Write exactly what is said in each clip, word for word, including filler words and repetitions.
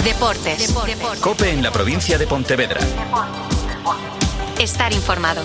Deportes. Deportes. COPE en la provincia de Pontevedra. Estar informado.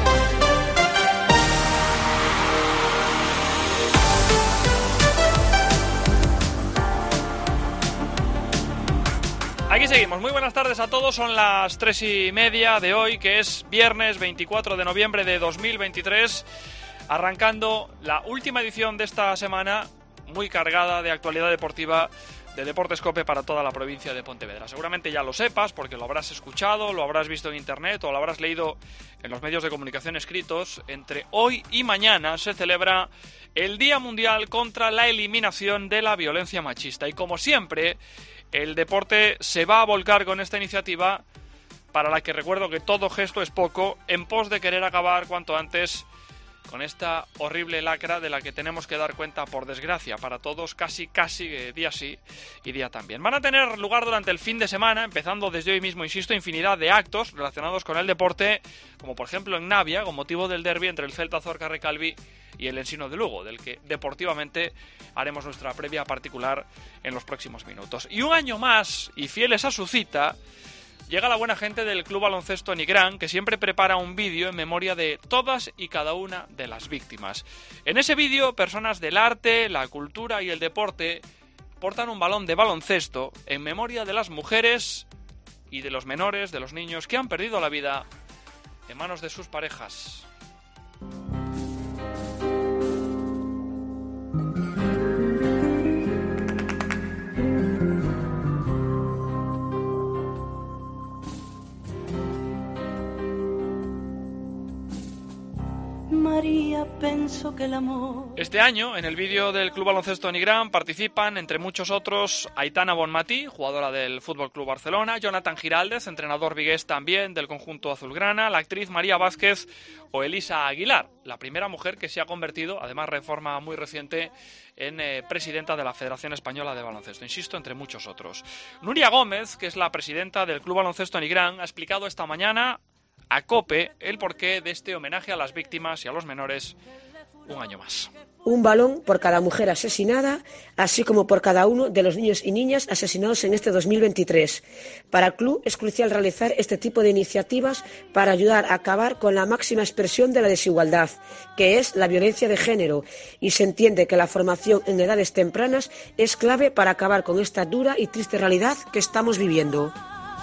Aquí seguimos. Muy buenas tardes a todos. Son las tres y media de hoy, que es viernes veinticuatro de noviembre de dos mil veintitrés. Arrancando la última edición de esta semana, muy cargada de actualidad deportiva de Deportes COPE para toda la provincia de Pontevedra. Seguramente ya lo sepas porque lo habrás escuchado, lo habrás visto en internet o lo habrás leído en los medios de comunicación escritos. Entre hoy y mañana se celebra el Día Mundial contra la Eliminación de la Violencia Machista. Y como siempre, el deporte se va a volcar con esta iniciativa, para la que recuerdo que todo gesto es poco, en pos de querer acabar cuanto antes con esta horrible lacra de la que tenemos que dar cuenta, por desgracia, para todos, casi, casi, eh, día sí y día también. Van a tener lugar durante el fin de semana, empezando desde hoy mismo, insisto, infinidad de actos relacionados con el deporte, como por ejemplo en Navia, con motivo del derbi entre el Celta Zorca Recalvi y el Ensino de Lugo, del que deportivamente haremos nuestra previa particular en los próximos minutos. Y un año más, y fieles a su cita, llega la buena gente del Club Baloncesto Nigrán, que siempre prepara un vídeo en memoria de todas y cada una de las víctimas. En ese vídeo, personas del arte, la cultura y el deporte portan un balón de baloncesto en memoria de las mujeres y de los menores, de los niños que han perdido la vida en manos de sus parejas. María, penso que el amor... Este año, en el vídeo del Club Baloncesto Nigrán, participan, entre muchos otros, Aitana Bonmatí, jugadora del F C Barcelona, Jonathan Giraldez, entrenador vigués también del conjunto azulgrana, la actriz María Vázquez o Elisa Aguilar, la primera mujer que se ha convertido, además de forma muy reciente, en eh, presidenta de la Federación Española de Baloncesto, insisto, entre muchos otros. Nuria Gómez, que es la presidenta del Club Baloncesto Nigrán, ha explicado esta mañana a COPE el porqué de este homenaje a las víctimas y a los menores un año más. Un balón por cada mujer asesinada, así como por cada uno de los niños y niñas asesinados en este dos mil veintitrés. Para el club es crucial realizar este tipo de iniciativas para ayudar a acabar con la máxima expresión de la desigualdad, que es la violencia de género, y se entiende que la formación en edades tempranas es clave para acabar con esta dura y triste realidad que estamos viviendo.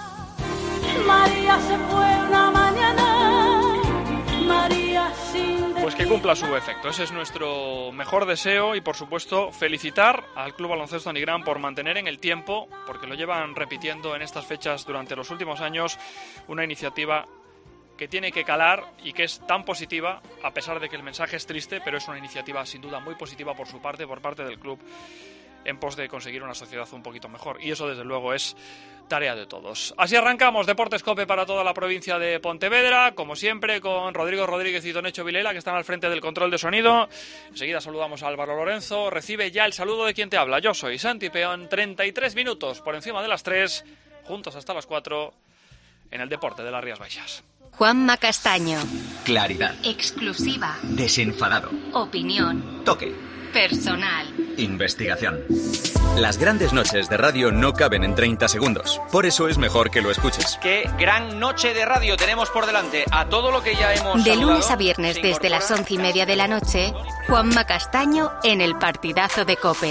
María se fue una mañana, María sin... Pues que cumpla su efecto, ese es nuestro mejor deseo y por supuesto felicitar al Club Baloncesto Nigrán por mantener en el tiempo, porque lo llevan repitiendo en estas fechas durante los últimos años, una iniciativa que tiene que calar y que es tan positiva, a pesar de que el mensaje es triste, pero es una iniciativa sin duda muy positiva por su parte, por parte del club, en pos de conseguir una sociedad un poquito mejor. Y eso, desde luego, es tarea de todos. Así arrancamos Deportes COPE para toda la provincia de Pontevedra, como siempre, con Rodrigo Rodríguez y Tonecho Vilela, que están al frente del control de sonido. Enseguida saludamos a Álvaro Lorenzo. Recibe ya el saludo de quien te habla. Yo soy Santi Peón. treinta y tres minutos por encima de las tres, juntos hasta las cuatro, en el deporte de las Rías Baixas. Juanma Castaño. Claridad. Exclusiva. Desenfadado. Opinión. Toque. Personal. Investigación. Las grandes noches de radio no caben en treinta segundos. Por eso es mejor que lo escuches. Qué gran noche de radio tenemos por delante. A todo lo que ya hemos De saludado, lunes a viernes desde las once y media de la noche, Juanma Castaño en el partidazo de COPE.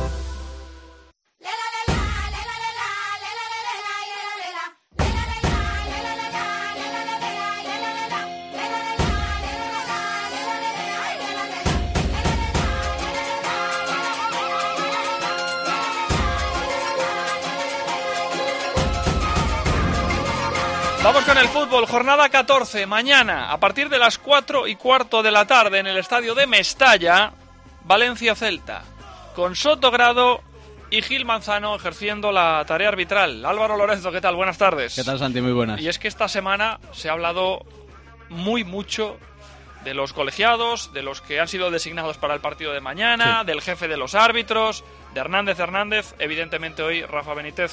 Vamos con el fútbol, jornada catorce, mañana, a partir de las cuatro y cuarto de la tarde en el estadio de Mestalla, Valencia-Celta, con Sotogrado y Gil Manzano ejerciendo la tarea arbitral. Álvaro Lorenzo, ¿qué tal? Buenas tardes. ¿Qué tal, Santi? Muy buenas. Y es que esta semana se ha hablado muy mucho de los colegiados, de los que han sido designados para el partido de mañana, sí, del jefe de los árbitros, de Hernández Hernández. Evidentemente hoy Rafa Benítez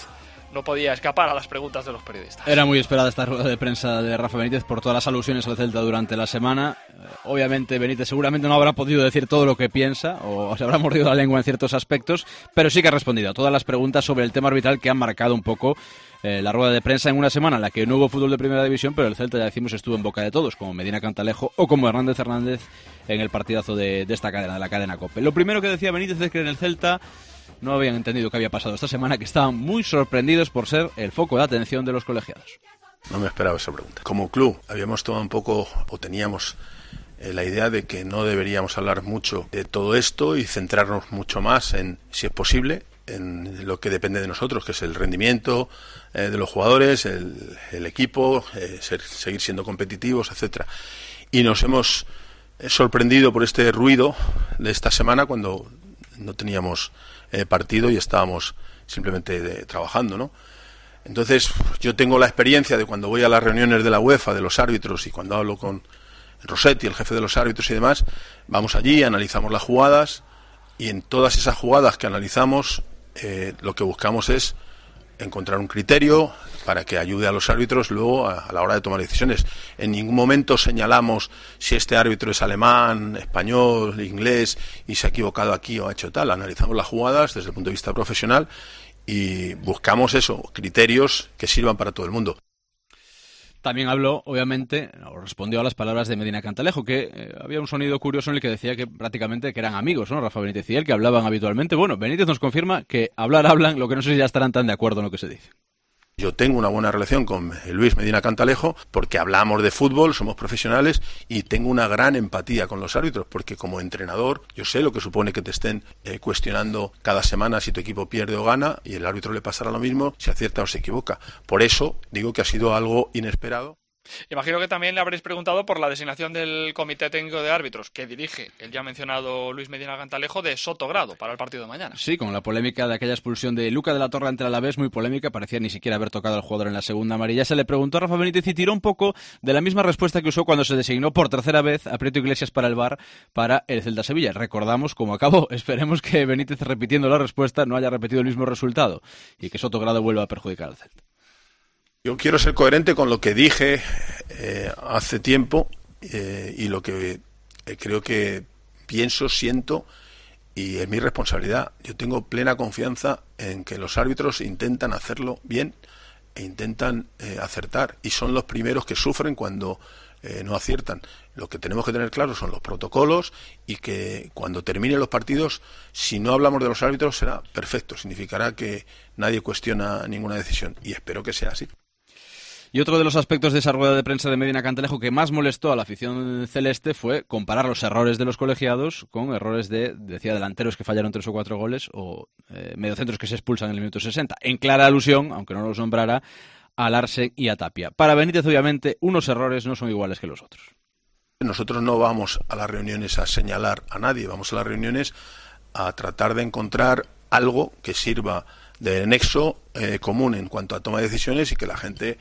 no podía escapar a las preguntas de los periodistas. Era muy esperada esta rueda de prensa de Rafa Benítez por todas las alusiones al Celta durante la semana. Obviamente Benítez seguramente no habrá podido decir todo lo que piensa o se habrá mordido la lengua en ciertos aspectos, pero sí que ha respondido a todas las preguntas sobre el tema arbitral que han marcado un poco eh, la rueda de prensa en una semana en la que no hubo fútbol de primera división, pero el Celta, ya decimos, estuvo en boca de todos, como Medina Cantalejo o como Hernández Hernández en el partidazo de, de esta cadena, de la cadena COPE. Lo primero que decía Benítez es que en el Celta no habían entendido qué había pasado esta semana, que estaban muy sorprendidos por ser el foco de atención de los colegiados. No me esperaba esa pregunta. Como club habíamos tomado un poco, o teníamos eh, la idea de que no deberíamos hablar mucho de todo esto y centrarnos mucho más en, si es posible, en lo que depende de nosotros, que es el rendimiento eh, de los jugadores, el, el equipo, eh, ser, seguir siendo competitivos, etcétera. Y nos hemos eh, sorprendido por este ruido de esta semana cuando no teníamos eh, partido y estábamos simplemente de, trabajando, ¿no? Entonces, yo tengo la experiencia de cuando voy a las reuniones de la UEFA, de los árbitros, y cuando hablo con Rossetti, el jefe de los árbitros y demás, vamos allí, analizamos las jugadas, y en todas esas jugadas que analizamos, eh, lo que buscamos es encontrar un criterio para que ayude a los árbitros luego a, a la hora de tomar decisiones. En ningún momento señalamos si este árbitro es alemán, español, inglés y se ha equivocado aquí o ha hecho tal. Analizamos las jugadas desde el punto de vista profesional y buscamos eso, criterios que sirvan para todo el mundo. También habló, obviamente, o respondió a las palabras de Medina Cantalejo, que eh, había un sonido curioso en el que decía que prácticamente que eran amigos, ¿no? Rafa Benítez y él, que hablaban habitualmente. Bueno, Benítez nos confirma que hablar hablan, lo que no sé si ya estarán tan de acuerdo en lo que se dice. Yo tengo una buena relación con Luis Medina Cantalejo porque hablamos de fútbol, somos profesionales y tengo una gran empatía con los árbitros porque como entrenador yo sé lo que supone que te estén eh, cuestionando cada semana si tu equipo pierde o gana y el árbitro le pasará lo mismo si acierta o se equivoca. Por eso digo que ha sido algo inesperado. Imagino que también le habréis preguntado por la designación del Comité Técnico de Árbitros que dirige el ya mencionado Luis Medina Cantalejo de Sotogrado para el partido de mañana. Sí, con la polémica de aquella expulsión de Luca de la Torre ante el Alavés, muy polémica, parecía ni siquiera haber tocado al jugador en la segunda amarilla. Se le preguntó a Rafa Benítez y tiró un poco de la misma respuesta que usó cuando se designó por tercera vez a Prieto Iglesias para el V A R para el Celta Sevilla. Recordamos cómo acabó. Esperemos que Benítez, repitiendo la respuesta, no haya repetido el mismo resultado y que Sotogrado vuelva a perjudicar al Celta. Yo quiero ser coherente con lo que dije eh, hace tiempo eh, y lo que eh, creo que pienso, siento y es mi responsabilidad. Yo tengo plena confianza en que los árbitros intentan hacerlo bien e intentan eh, acertar y son los primeros que sufren cuando eh, no aciertan. Lo que tenemos que tener claro son los protocolos y que cuando terminen los partidos, si no hablamos de los árbitros será perfecto, significará que nadie cuestiona ninguna decisión y espero que sea así. Y otro de los aspectos de esa rueda de prensa de Medina Cantalejo que más molestó a la afición celeste fue comparar los errores de los colegiados con errores de, decía, delanteros que fallaron tres o cuatro goles o eh, mediocentros que se expulsan en el minuto sesenta. En clara alusión, aunque no los nombrara, a Larsen y a Tapia. Para Benítez, obviamente, unos errores no son iguales que los otros. Nosotros no vamos a las reuniones a señalar a nadie, vamos a las reuniones a tratar de encontrar algo que sirva de nexo eh, común en cuanto a toma de decisiones y que la gente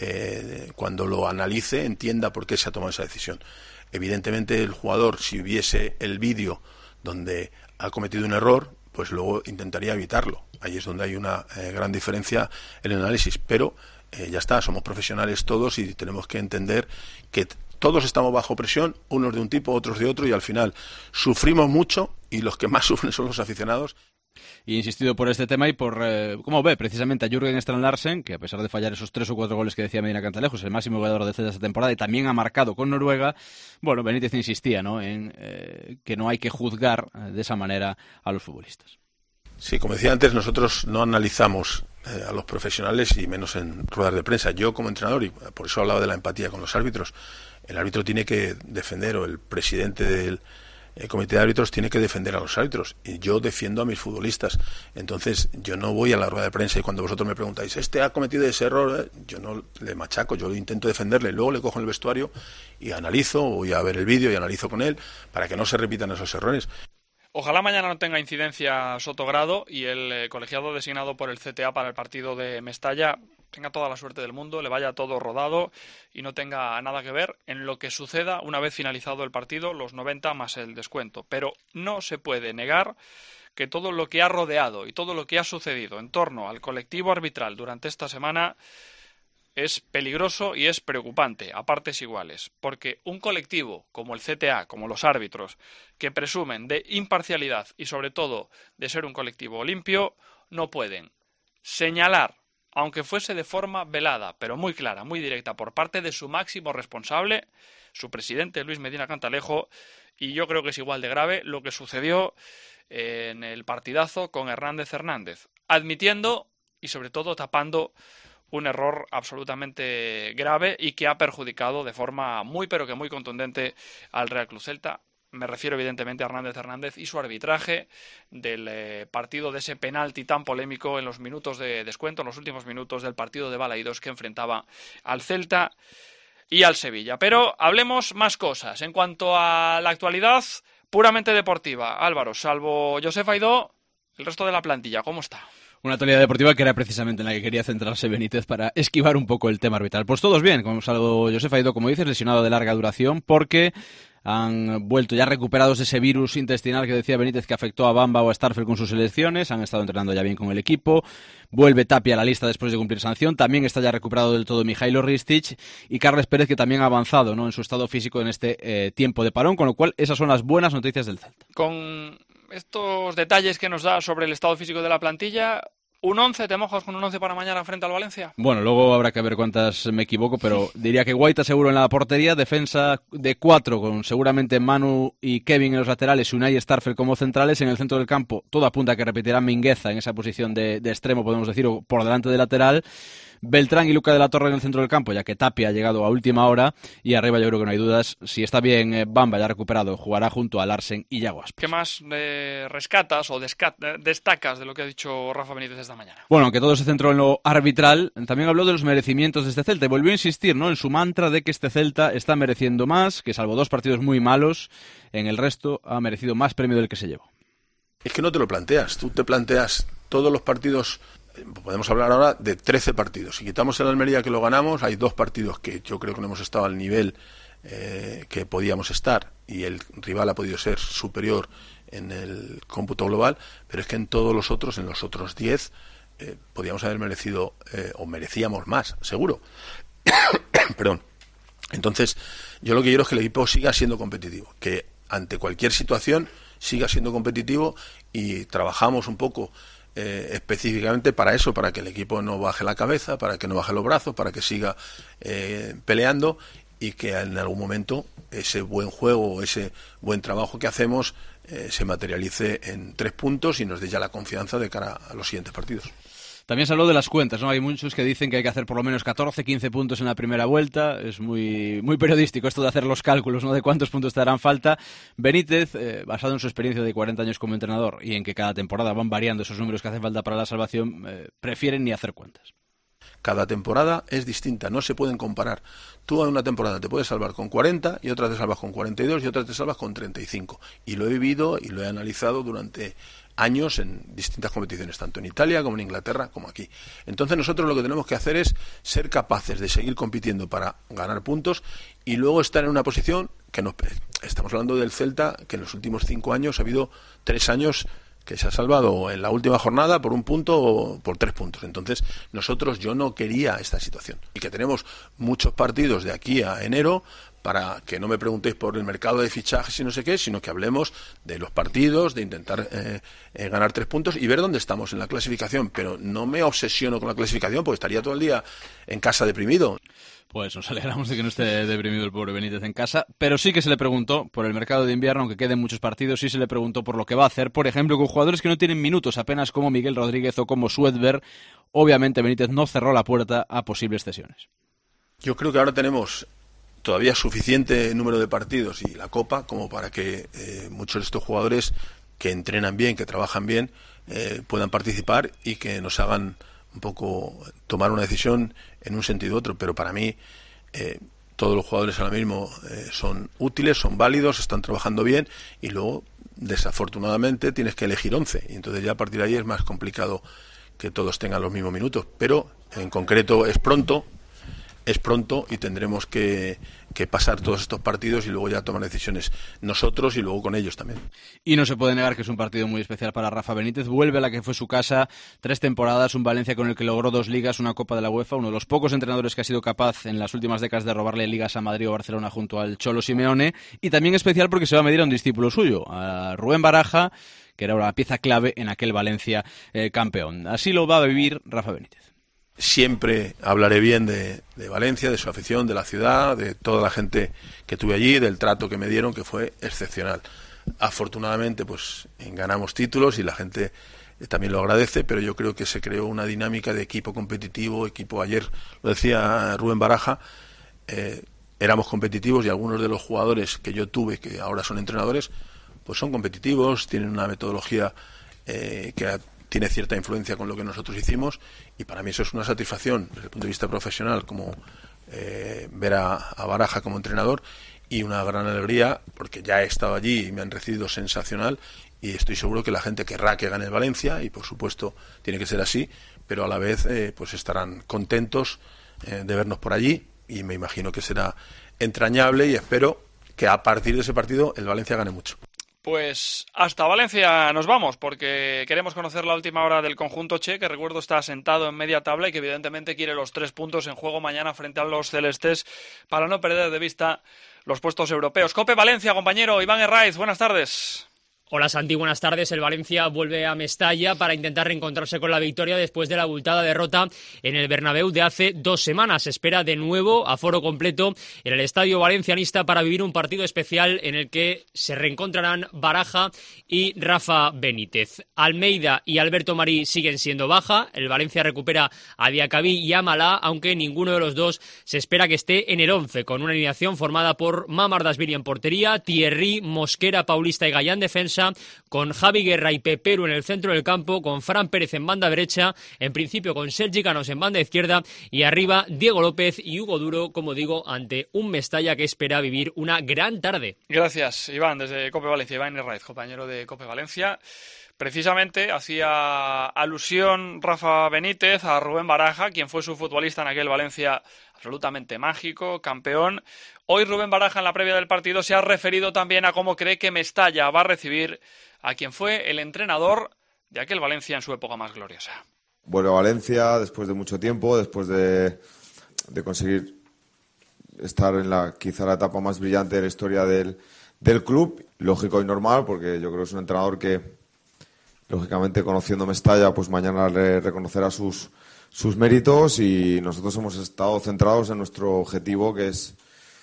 Eh, cuando lo analice entienda por qué se ha tomado esa decisión. Evidentemente el jugador, si viese el vídeo donde ha cometido un error, pues luego intentaría evitarlo. Ahí es donde hay una eh, gran diferencia en el análisis, pero eh, ya está, somos profesionales todos y tenemos que entender que t- todos estamos bajo presión, unos de un tipo, otros de otro y al final sufrimos mucho y los que más sufren son los aficionados. Y he insistido por este tema y por eh, cómo ve precisamente a Jürgen Strand Larsen, que a pesar de fallar esos tres o cuatro goles que decía Medina Cantalejo, es el máximo goleador de esta temporada y también ha marcado con Noruega. Bueno, Benítez insistía, ¿no?, en eh, que no hay que juzgar eh, de esa manera a los futbolistas. Sí, como decía antes, nosotros no analizamos eh, a los profesionales y menos en ruedas de prensa. Yo como entrenador, y por eso hablaba de la empatía con los árbitros, el árbitro tiene que defender, o el presidente del el comité de árbitros tiene que defender a los árbitros y yo defiendo a mis futbolistas. Entonces yo no voy a la rueda de prensa y cuando vosotros me preguntáis este ha cometido ese error, ¿eh? Yo no le machaco, yo intento defenderle, luego le cojo en el vestuario y analizo, voy a ver el vídeo y analizo con él para que no se repitan esos errores. Ojalá mañana no tenga incidencia Sotogrado y el eh, colegiado designado por el C T A para el partido de Mestalla tenga toda la suerte del mundo, le vaya todo rodado y no tenga nada que ver en lo que suceda una vez finalizado el partido, los noventa más el descuento. Pero no se puede negar que todo lo que ha rodeado y todo lo que ha sucedido en torno al colectivo arbitral durante esta semana es peligroso y es preocupante a partes iguales, porque un colectivo como el C T A, como los árbitros, que presumen de imparcialidad y sobre todo de ser un colectivo limpio, no pueden señalar, aunque fuese de forma velada, pero muy clara, muy directa, por parte de su máximo responsable, su presidente Luis Medina Cantalejo, y yo creo que es igual de grave lo que sucedió en el partidazo con Hernández Hernández, admitiendo y sobre todo tapando un error absolutamente grave y que ha perjudicado de forma muy pero que muy contundente al Real Club Celta. Me refiero evidentemente a Hernández Hernández y su arbitraje del eh, partido, de ese penalti tan polémico en los minutos de descuento, en los últimos minutos del partido de Balaídos que enfrentaba al Celta y al Sevilla. Pero hablemos más cosas. En cuanto a la actualidad puramente deportiva, Álvaro, salvo Josef Aidó, el resto de la plantilla, ¿cómo está? Una actualidad deportiva que era precisamente en la que quería centrarse Benítez para esquivar un poco el tema arbitral. Pues todos bien, como salvo Josef Aidó, como dices, lesionado de larga duración, porque han vuelto ya recuperados de ese virus intestinal que decía Benítez que afectó a Bamba o a Starfel con sus selecciones. Han estado entrenando ya bien con el equipo. Vuelve Tapia a la lista después de cumplir sanción. También está ya recuperado del todo Mijailo Ristic y Carles Pérez, que también ha avanzado, ¿no?, en su estado físico en este eh, tiempo de parón, con lo cual esas son las buenas noticias del Celta. Con estos detalles que nos da sobre el estado físico de la plantilla, ¿un once? ¿Te mojas con un once para mañana frente al Valencia? Bueno, luego habrá que ver cuántas me equivoco, pero diría que Guaita seguro en la portería, defensa de cuatro con seguramente Manu y Kevin en los laterales, Unai y Starfel como centrales. En el centro del campo todo apunta a que repetirá Mingueza en esa posición de, de extremo, podemos decir, o por delante de lateral. Beltrán y Luca de la Torre en el centro del campo, ya que Tapia ha llegado a última hora, y arriba yo creo que no hay dudas, si está bien eh, Bamba ya recuperado, jugará junto a Larsen y Yago Aspas. ¿Qué más eh, rescatas o desca- destacas de lo que ha dicho Rafa Benítez esta mañana? Bueno, aunque todo se centró en lo arbitral, también habló de los merecimientos de este Celta y volvió a insistir, ¿no?, en su mantra de que este Celta está mereciendo más, que salvo dos partidos muy malos, en el resto ha merecido más premio del que se llevó. Es que no te lo planteas, tú te planteas todos los partidos. Podemos hablar ahora de trece partidos. Si quitamos el Almería, que lo ganamos, hay dos partidos que yo creo que no hemos estado al nivel eh, que podíamos estar, y el rival ha podido ser superior en el cómputo global, pero es que en todos los otros, en los otros diez, eh, podíamos haber merecido, eh, o merecíamos más, seguro. Perdón. Entonces, yo lo que quiero es que el equipo siga siendo competitivo, que ante cualquier situación siga siendo competitivo, y trabajamos un poco Eh, específicamente para eso, para que el equipo no baje la cabeza, para que no baje los brazos, para que siga eh, peleando, y que en algún momento ese buen juego, ese buen trabajo que hacemos eh, se materialice en tres puntos y nos dé ya la confianza de cara a los siguientes partidos. También se habló de las cuentas, ¿no? Hay muchos que dicen que hay que hacer por lo menos catorce, quince puntos en la primera vuelta. Es muy muy periodístico esto de hacer los cálculos, ¿no?, de cuántos puntos te harán falta. Benítez, eh, basado en su experiencia de cuarenta años como entrenador y en que cada temporada van variando esos números que hacen falta para la salvación, eh, prefieren ni hacer cuentas. Cada temporada es distinta, no se pueden comparar. Tú en una temporada te puedes salvar con cuarenta, y otra te salvas con cuarenta y dos, y otra te salvas con treinta y cinco. Y lo he vivido y lo he analizado durante años en distintas competiciones, tanto en Italia como en Inglaterra como aquí. Entonces nosotros lo que tenemos que hacer es ser capaces de seguir compitiendo para ganar puntos, y luego estar en una posición que nos... Estamos hablando del Celta, que en los últimos cinco años ha habido tres años que se ha salvado en la última jornada por un punto o por tres puntos. Entonces, nosotros, yo no quería esta situación. Y que tenemos muchos partidos de aquí a enero, para que no me preguntéis por el mercado de fichajes y no sé qué, sino que hablemos de los partidos, de intentar eh, eh, ganar tres puntos y ver dónde estamos en la clasificación. Pero no me obsesiono con la clasificación, porque estaría todo el día en casa deprimido. Pues nos alegramos de que no esté deprimido el pobre Benítez en casa, pero sí que se le preguntó por el mercado de invierno, aunque queden muchos partidos, sí se le preguntó por lo que va a hacer, por ejemplo, con jugadores que no tienen minutos apenas, como Miguel Rodríguez o como Suedberg. Obviamente Benítez no cerró la puerta a posibles cesiones. Yo creo que ahora tenemos todavía suficiente número de partidos y la Copa como para que eh, muchos de estos jugadores que entrenan bien, que trabajan bien, eh, puedan participar y que nos hagan un poco tomar una decisión en un sentido u otro. Pero para mí eh, todos los jugadores ahora mismo eh, son útiles, son válidos, están trabajando bien, y luego desafortunadamente tienes que elegir once, y entonces ya a partir de ahí es más complicado que todos tengan los mismos minutos. Pero en concreto es pronto, es pronto y tendremos que, que pasar todos estos partidos y luego ya tomar decisiones nosotros y luego con ellos también. Y no se puede negar que es un partido muy especial para Rafa Benítez. Vuelve a la que fue su casa, tres temporadas, un Valencia con el que logró dos ligas, una Copa de la UEFA, uno de los pocos entrenadores que ha sido capaz en las últimas décadas de robarle ligas a Madrid o Barcelona junto al Cholo Simeone, y también especial porque se va a medir a un discípulo suyo, a Rubén Baraja, que era una pieza clave en aquel Valencia eh, campeón. Así lo va a vivir Rafa Benítez. Siempre hablaré bien de, de Valencia, de su afición, de la ciudad, de toda la gente que tuve allí, del trato que me dieron, que fue excepcional. Afortunadamente, pues ganamos títulos y la gente también lo agradece, pero yo creo que se creó una dinámica de equipo competitivo, equipo, ayer lo decía Rubén Baraja, eh, éramos competitivos y algunos de los jugadores que yo tuve, que ahora son entrenadores, pues son competitivos, tienen una metodología eh, que ha tiene cierta influencia con lo que nosotros hicimos, y para mí eso es una satisfacción desde el punto de vista profesional, como eh, ver a, a Baraja como entrenador, y una gran alegría porque ya he estado allí y me han recibido sensacional, y estoy seguro que la gente querrá que gane el Valencia, y por supuesto tiene que ser así, pero a la vez eh, pues estarán contentos eh, de vernos por allí, y me imagino que será entrañable, y espero que a partir de ese partido el Valencia gane mucho. Pues hasta Valencia nos vamos, porque queremos conocer la última hora del conjunto che, que recuerdo está sentado en media tabla y que evidentemente quiere los tres puntos en juego mañana frente a los celestes para no perder de vista los puestos europeos. Cope Valencia, compañero Iván Herraiz, buenas tardes. Hola Santi, buenas tardes. El Valencia vuelve a Mestalla para intentar reencontrarse con la victoria después de la abultada derrota en el Bernabéu de hace dos semanas. Se espera de nuevo aforo completo en el estadio valencianista para vivir un partido especial en el que se reencontrarán Baraja y Rafa Benítez. Almeida y Alberto Marí siguen siendo baja. El Valencia recupera a Diacabí y a Malá, aunque ninguno de los dos se espera que esté en el once, con una alineación formada por Mamardashvili en portería, Thierry, Mosquera, Paulista y Gallán defensa, con Javi Guerra y Peperu en el centro del campo, con Fran Pérez en banda derecha, en principio con Sergi Canós en banda izquierda, y arriba Diego López y Hugo Duro, como digo, ante un Mestalla que espera vivir una gran tarde. Gracias, Iván, desde Cope Valencia. Iván Herraiz, compañero de Cope Valencia. Precisamente hacía alusión Rafa Benítez a Rubén Baraja, quien fue su futbolista en aquel Valencia absolutamente mágico, campeón. Hoy Rubén Baraja en la previa del partido se ha referido también a cómo cree que Mestalla va a recibir a quien fue el entrenador de aquel Valencia en su época más gloriosa. Vuelve a Valencia después de mucho tiempo, después de, de conseguir estar en la quizá la etapa más brillante de la historia del, del club. Lógico y normal, porque yo creo que es un entrenador que, lógicamente, conociendo Mestalla, pues mañana le reconocerá sus, sus méritos, y nosotros hemos estado centrados en nuestro objetivo, que es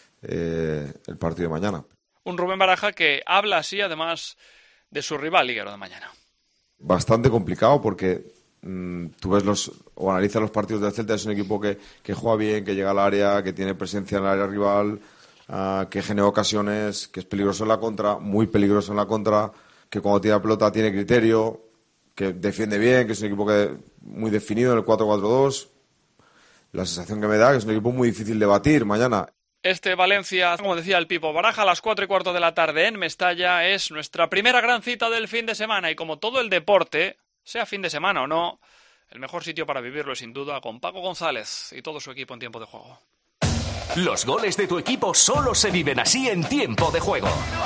eh, el partido de mañana. Un Rubén Baraja que habla así, además, de su rival liguero de mañana. Bastante complicado, porque mmm, tú ves los o analizas los partidos del Celta. Es un equipo que, que juega bien, que llega al área, que tiene presencia en el área rival, uh, que genera ocasiones, que es peligroso en la contra, muy peligroso en la contra, que cuando tiene la pelota tiene criterio, que defiende bien, que es un equipo que muy definido en el cuatro cuatro dos. La sensación que me da que es un equipo muy difícil de batir mañana. Este Valencia, como decía el Pipo Baraja, a las cuatro y cuarto de la tarde en Mestalla, es nuestra primera gran cita del fin de semana, y como todo el deporte, sea fin de semana o no, el mejor sitio para vivirlo es sin duda con Paco González y todo su equipo en tiempo de juego. Los goles de tu equipo solo se viven así en tiempo de juego.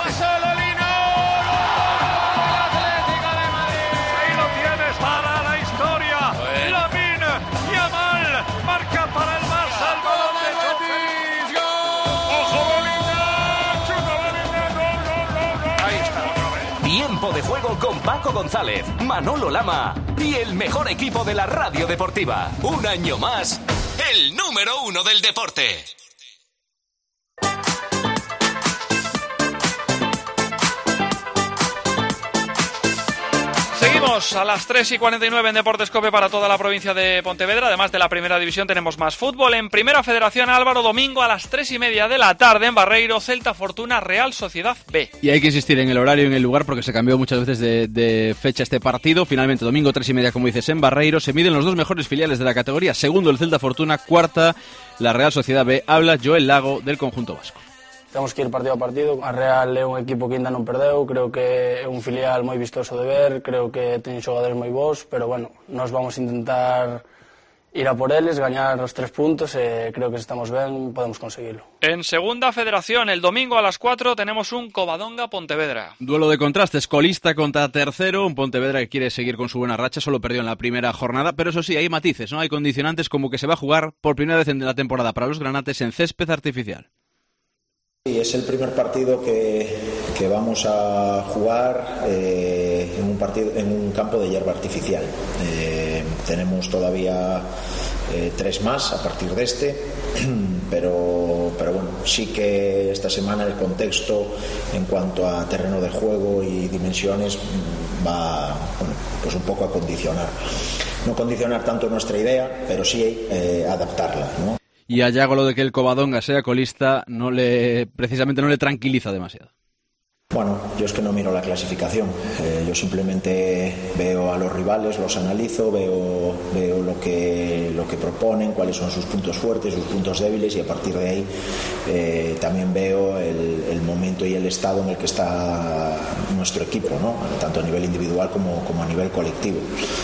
Tiempo de juego con Paco González, Manolo Lama y el mejor equipo de la radio deportiva. Un año más, el número uno del deporte. Seguimos a las tres y cuarenta y nueve en Deportes Cope para toda la provincia de Pontevedra. Además de la primera división tenemos más fútbol. En Primera Federación, Álvaro, domingo a las tres y media de la tarde en Barreiro, Celta Fortuna Real Sociedad B. Y hay que insistir en el horario y en el lugar porque se cambió muchas veces de, de fecha este partido. Finalmente domingo tres y media, como dices, en Barreiro. Se miden los dos mejores filiales de la categoría. Segundo el Celta Fortuna, cuarta la Real Sociedad B. Habla Joel Lago del conjunto vasco. Temos que ir partido a partido. A Real é un equipo que ainda non perdeu, creo que é un filial moi vistoso de ver, creo que ten xogadores moi bons, pero bueno, nós vamos a intentar ir a por eles, gañar os tres puntos e creo que se estamos ben podemos conseguirlo. En Segunda Federación, el domingo a las cuatro tenemos un Covadonga-Pontevedra. Duelo de contrastes, colista contra tercero, un Pontevedra que quiere seguir con su buena racha, solo perdió en la primera jornada, pero eso sí, hay matices, ¿no? Hay condicionantes como que se va a jugar por primera vez en la temporada para los granates en césped artificial. Y es el primer partido que, que vamos a jugar eh, en un partido en un campo de hierba artificial. Eh, tenemos todavía eh, tres más a partir de este, pero, pero bueno, sí que esta semana el contexto en cuanto a terreno de juego y dimensiones va, bueno, pues un poco a condicionar. No condicionar tanto nuestra idea, pero sí eh, adaptarla, ¿no? Y a Yago lo de que el Covadonga sea colista no le, precisamente no le tranquiliza demasiado. Bueno, yo es que no miro la clasificación, eh, yo simplemente veo a los rivales, los analizo, veo, veo lo que, lo que proponen, cuáles son sus puntos fuertes, sus puntos débiles, y a partir de ahí eh, también veo el, el momento y el estado en el que está nuestro equipo, ¿no? Tanto a nivel individual como, como a nivel colectivo.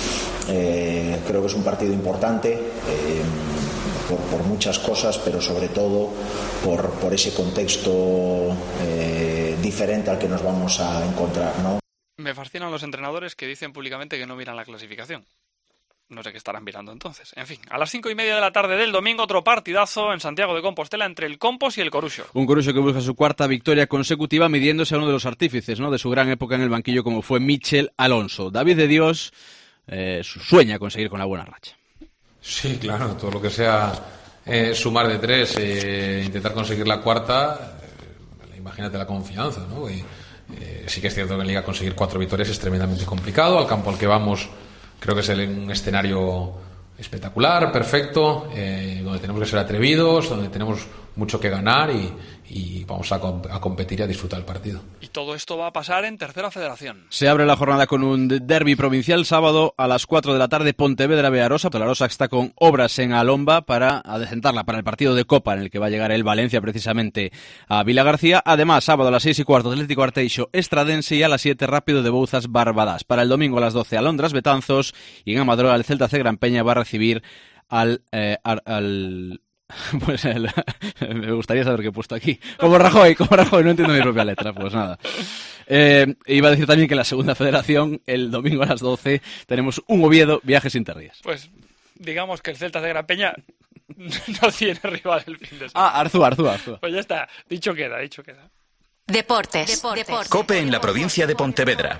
Eh, creo que es un partido importante. Eh, Por, por muchas cosas, pero sobre todo por, por ese contexto eh, diferente al que nos vamos a encontrar, ¿no? Me fascinan los entrenadores que dicen públicamente que no miran la clasificación. No sé qué estarán mirando entonces. En fin, a las cinco y media de la tarde del domingo, otro partidazo en Santiago de Compostela entre el Compos y el Coruxo. Un Coruxo que busca su cuarta victoria consecutiva, midiéndose a uno de los artífices, ¿no?, de su gran época en el banquillo, como fue Michel Alonso. David de Dios eh, sueña conseguir con la buena racha. Sí, claro, todo lo que sea eh, sumar de tres e eh, intentar conseguir la cuarta, eh, imagínate la confianza, ¿no? Y, eh, sí que es cierto que en Liga conseguir cuatro victorias es tremendamente complicado. Al campo al que vamos creo que es el, un escenario espectacular, perfecto, eh, donde tenemos que ser atrevidos, donde tenemos mucho que ganar y, y vamos a, a competir y a disfrutar el partido. Y todo esto va a pasar en Tercera Federación. Se abre la jornada con un derbi provincial sábado a las cuatro de la tarde, Pontevedra B Arosa. La Arosa está con obras en Alomba para adecentarla para el partido de Copa en el que va a llegar el Valencia precisamente a Vila García. Además, sábado a las seis y cuarto, Atlético Arteixo Estradense, y a las siete Rápido de Bouzas Barbadas. Para el domingo a las doce, Alondras Betanzos, y en Amadroa el Celta C Gran Peña va a recibir al... Eh, al, al Pues el, me gustaría saber qué he puesto aquí. Como Rajoy, como Rajoy, no entiendo mi propia letra. Pues nada. Eh, iba a decir también que en la Segunda Federación, el domingo a las doce, tenemos un Oviedo Viajes Interrías. Pues digamos que el Celta de Gran Peña no tiene rival el fin de semana. Ah, Arzúa, Arzúa, Arzúa. Pues ya está, dicho queda, dicho queda. Deportes. Deportes. COPE en la provincia de Pontevedra.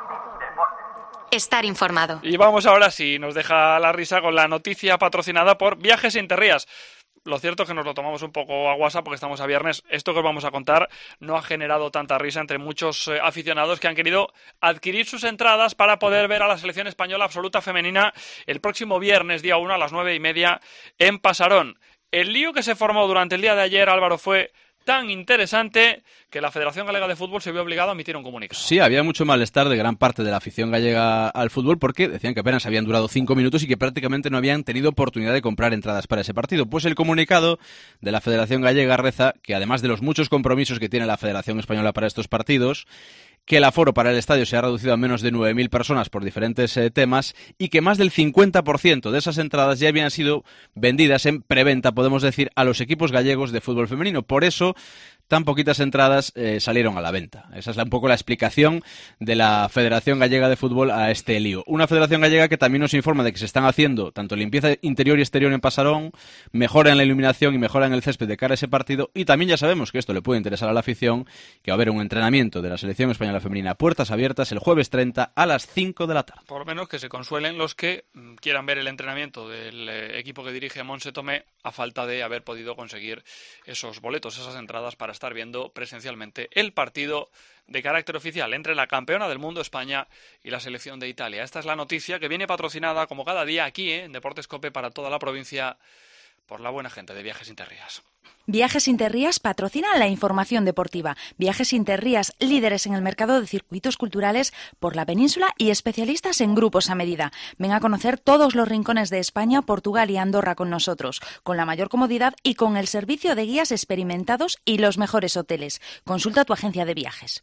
Estar informado. Y vamos ahora, si nos deja la risa, con la noticia patrocinada por Viajes Interrías. Lo cierto es que nos lo tomamos un poco a WhatsApp porque estamos a viernes. Esto que os vamos a contar no ha generado tanta risa entre muchos eh, aficionados que han querido adquirir sus entradas para poder ver a la selección española absoluta femenina el próximo viernes, día uno, a las nueve y media en Pasarón. El lío que se formó durante el día de ayer, Álvaro, fue tan interesante que la Federación Galega de Fútbol se vio obligada a emitir un comunicado. Sí, había mucho malestar de gran parte de la afición gallega al fútbol porque decían que apenas habían durado cinco minutos y que prácticamente no habían tenido oportunidad de comprar entradas para ese partido. Pues el comunicado de la Federación Gallega reza que, además de los muchos compromisos que tiene la Federación Española para estos partidos, que el aforo para el estadio se ha reducido a menos de nueve mil personas por diferentes eh, temas, y que más del cincuenta por ciento de esas entradas ya habían sido vendidas en preventa, podemos decir, a los equipos gallegos de fútbol femenino. Por eso tan poquitas entradas eh, salieron a la venta. Esa es la, un poco la explicación de la Federación Gallega de Fútbol a este lío. Una Federación Gallega que también nos informa de que se están haciendo tanto limpieza interior y exterior en Pasarón, mejora en la iluminación y mejora en el césped de cara a ese partido, y también ya sabemos que esto le puede interesar a la afición, que va a haber un entrenamiento de la Selección Española Femenina a puertas abiertas el jueves treinta a las cinco de la tarde. Por lo menos que se consuelen los que mm, quieran ver el entrenamiento del eh, equipo que dirige Montse Tomé, a falta de haber podido conseguir esos boletos, esas entradas para estar viendo presencialmente el partido de carácter oficial entre la campeona del mundo España y la selección de Italia. Esta es la noticia que viene patrocinada como cada día aquí ¿eh? en Deportes COPE para toda la provincia por la buena gente de Viajes Interrías. Viajes Interrías patrocina la información deportiva. Viajes Interrías, líderes en el mercado de circuitos culturales por la península y especialistas en grupos a medida. Ven a conocer todos los rincones de España, Portugal y Andorra con nosotros, con la mayor comodidad y con el servicio de guías experimentados y los mejores hoteles. Consulta tu agencia de viajes.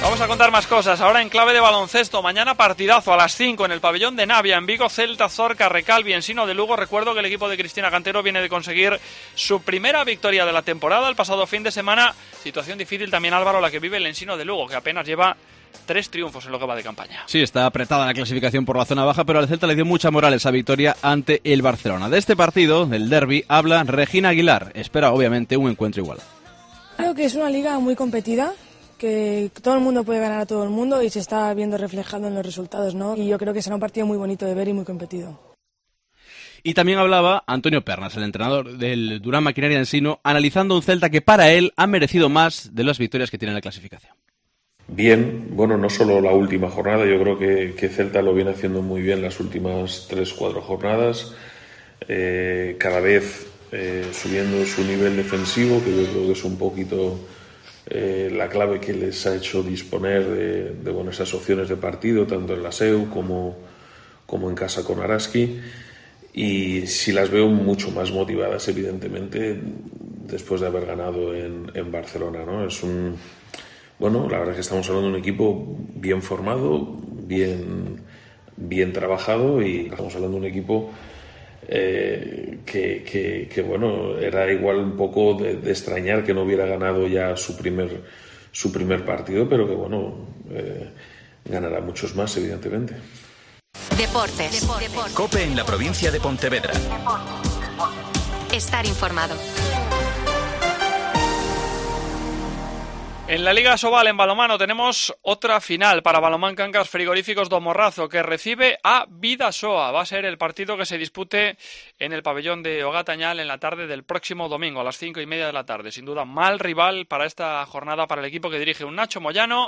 Vamos a contar más cosas. Ahora en clave de baloncesto. Mañana partidazo a las cinco en el pabellón de Navia. En Vigo, Celta, Zorca, Recalvi, Ensino de Lugo. Recuerdo que el equipo de Cristina Cantero viene de conseguir su primera victoria de la temporada el pasado fin de semana. Situación difícil también, Álvaro, la que vive el Ensino de Lugo, que apenas lleva tres triunfos en lo que va de campaña. Sí, está apretada la clasificación por la zona baja, pero al Celta le dio mucha moral esa victoria ante el Barcelona. De este partido, del derbi, habla Regina Aguilar. Espera, obviamente, un encuentro igual. Creo que es una liga muy competida, que todo el mundo puede ganar a todo el mundo y se está viendo reflejado en los resultados, ¿no? Y yo creo que será un partido muy bonito de ver y muy competido. Y también hablaba Antonio Pernas, el entrenador del Durán Maquinaria Ensino, analizando un Celta que para él ha merecido más de las victorias que tiene en la clasificación. Bien, bueno, no solo la última jornada, yo creo que, que Celta lo viene haciendo muy bien las últimas tres, cuatro jornadas, eh, cada vez eh, subiendo su nivel defensivo, que yo creo que es un poquito eh, la clave que les ha hecho disponer de, de bueno, esas opciones de partido, tanto en la S E U como, como en casa con Araski, y sí las veo mucho más motivadas, evidentemente, después de haber ganado en, en Barcelona, ¿no? Es un... Bueno, la verdad es que estamos hablando de un equipo bien formado, bien, bien trabajado, y estamos hablando de un equipo eh, que, que, que, bueno, era igual un poco de, de extrañar que no hubiera ganado ya su primer, su primer partido, pero que, bueno, eh, ganará muchos más, evidentemente. Deportes. Deportes. COPE en la provincia de Pontevedra. Estar informado. En la Liga Sobal, en balonmano, tenemos otra final para Balonmán Cangas Frigoríficos do Morrazo, que recibe a Bidasoa. Va a ser el partido que se dispute en el pabellón de Ogatañal en la tarde del próximo domingo, a las cinco y media de la tarde. Sin duda, mal rival para esta jornada para el equipo que dirige un Nacho Moyano,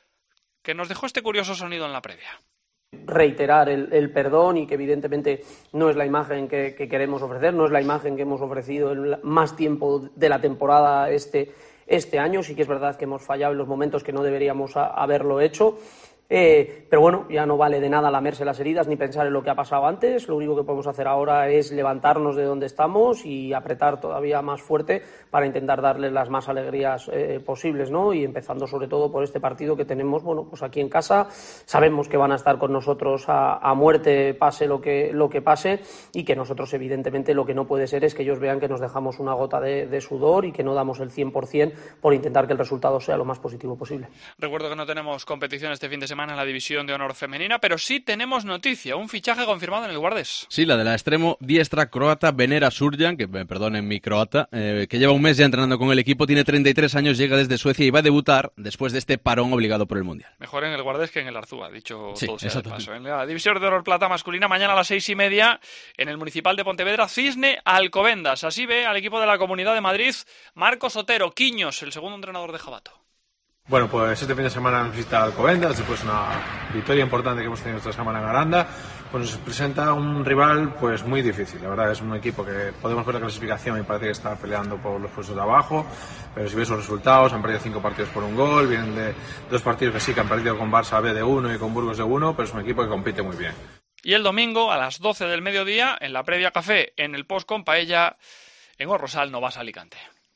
que nos dejó este curioso sonido en la previa. Reiterar el, el perdón, y que evidentemente no es la imagen que, que queremos ofrecer, no es la imagen que hemos ofrecido en más tiempo de la temporada este Este año. Sí que es verdad que hemos fallado en los momentos que no deberíamos a, haberlo hecho, eh, pero bueno, ya no vale de nada lamerse las heridas ni pensar en lo que ha pasado antes. Lo único que podemos hacer ahora es levantarnos de donde estamos y apretar todavía más fuerte para intentar darles las más alegrías eh, posibles, ¿no? Y empezando sobre todo por este partido que tenemos, bueno, pues aquí en casa. Sabemos que van a estar con nosotros a, a muerte, pase lo que, lo que pase, y que nosotros evidentemente lo que no puede ser es que ellos vean que nos dejamos una gota de, de sudor y que no damos el cien por ciento por intentar que el resultado sea lo más positivo posible. Recuerdo que no tenemos competición este fin de semana en la División de Honor Femenina, pero sí tenemos noticia, un fichaje confirmado en el Guardés. Sí, la de la extremo diestra croata Venera Surjan, que me perdonen mi croata, eh, que lleva un mes ya entrenando con el equipo, tiene treinta y tres años, llega desde Suecia y va a debutar después de este parón obligado por el Mundial. Mejor en el Guardés que en el Arzúa, dicho sí, todo sea de paso. En la División de Honor Plata masculina, mañana a las seis y media, en el Municipal de Pontevedra, Cisne Alcobendas. Así ve al equipo de la Comunidad de Madrid Marcos Otero Quiños, el segundo entrenador de Jabato. Bueno, pues este fin de semana nos visita Alcobendas, después de una victoria importante que hemos tenido esta semana en Aranda, pues nos presenta un rival pues muy difícil. La verdad es un equipo que podemos ver la clasificación y parece que está peleando por los puestos de abajo, pero si ves los resultados, han perdido cinco partidos por un gol, vienen de dos partidos que sí que han perdido con Barça B de uno y con Burgos de uno, pero es un equipo que compite muy bien. Y el domingo a las doce del mediodía, en la previa café, en el post con paella, en Orrosal, Novas Alicante.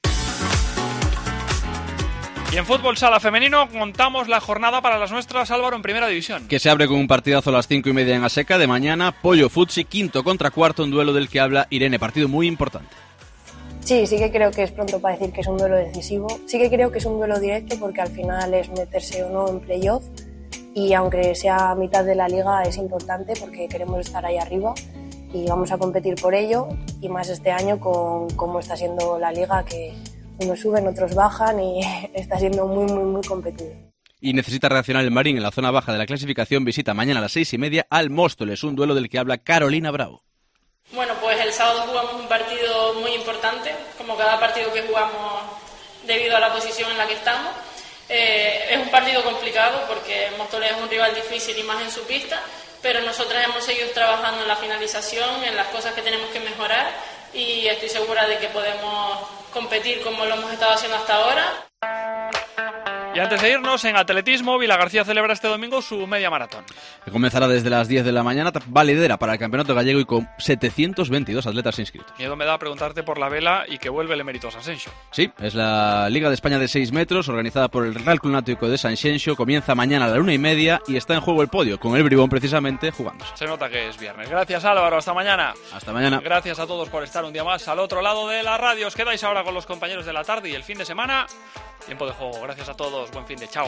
Y en fútbol sala femenino contamos la jornada para las nuestras, Álvaro, en primera división. Que se abre con un partidazo a las cinco y media en Aseca de mañana. Pollo Futsi, quinto contra cuarto, un duelo del que habla Irene, partido muy importante. Sí, sí que creo que es pronto para decir que es un duelo decisivo. Sí que creo que es un duelo directo porque al final es meterse o no en playoff. Y aunque sea a mitad de la liga es importante porque queremos estar ahí arriba y vamos a competir por ello. Y más este año con cómo está siendo la liga, que unos suben, otros bajan y está siendo muy, muy, muy competido. Y necesita reaccionar el Marín en la zona baja de la clasificación. Visita mañana a las seis y media al Móstoles, un duelo del que habla Carolina Bravo. Bueno, pues el sábado jugamos un partido muy importante, como cada partido que jugamos debido a la posición en la que estamos. Eh, es un partido complicado porque Móstoles es un rival difícil y más en su pista, pero nosotros hemos seguido trabajando en la finalización, en las cosas que tenemos que mejorar, y estoy segura de que podemos competir como lo hemos estado haciendo hasta ahora. Y antes de irnos, en atletismo, Vilagarcía celebra este domingo su media maratón. Que comenzará desde las diez de la mañana, validera para el campeonato gallego y con setecientos veintidós atletas inscritos. Miedo me da preguntarte por la vela y que vuelve el emérito Asensio. Sí, es la Liga de España de seis metros, organizada por el Real Club Náutico de Sanxenxo. Comienza mañana a la una y media y está en juego el podio, con el Bribón precisamente jugándose. Se nota que es viernes. Gracias, Álvaro. Hasta mañana. Hasta mañana. Gracias a todos por estar un día más al otro lado de la radio. Os quedáis ahora con los compañeros de la tarde y el fin de semana. Tiempo de juego. Gracias a todos. Buen fin de chao.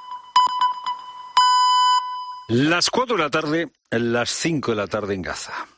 Las cuatro de la tarde, las cinco de la tarde en Gaza.